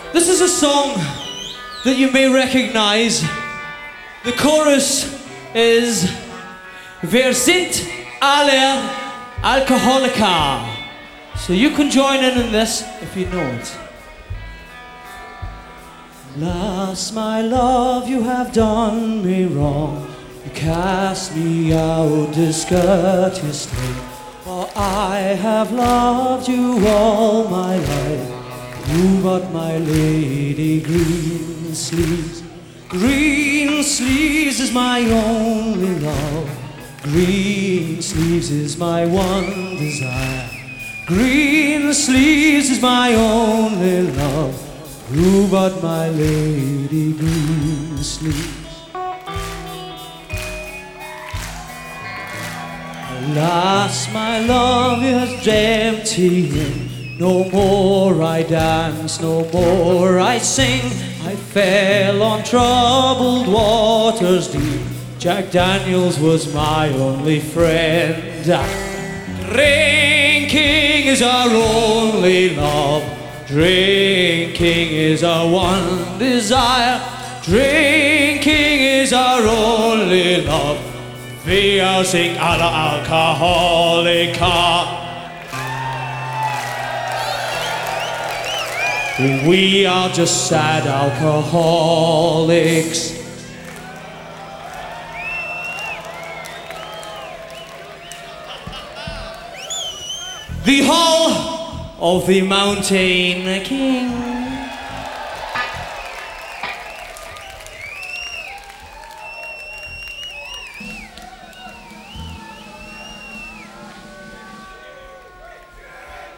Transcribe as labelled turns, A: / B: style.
A: This is a song that you may recognize. The chorus is Wir sind alle Alkoholiker. So you can join in this if you know it. Last, my love, you have done me wrong. You cast me out discourteously. For I have loved you all my life. You got my lady green sleeves. Green sleeves is my only love. Green sleeves is my one desire. Green sleeves is my only love. You got my lady green sleeves. Alas, my love is empty. No more I dance, no more I sing. I fell on troubled waters deep. Jack Daniels was my only friend. Drinking is our only love. Drinking is our one desire. Drinking is our only love. Wir sind alle Alkoholiker. We are just sad alcoholics. The Hall of the Mountain King.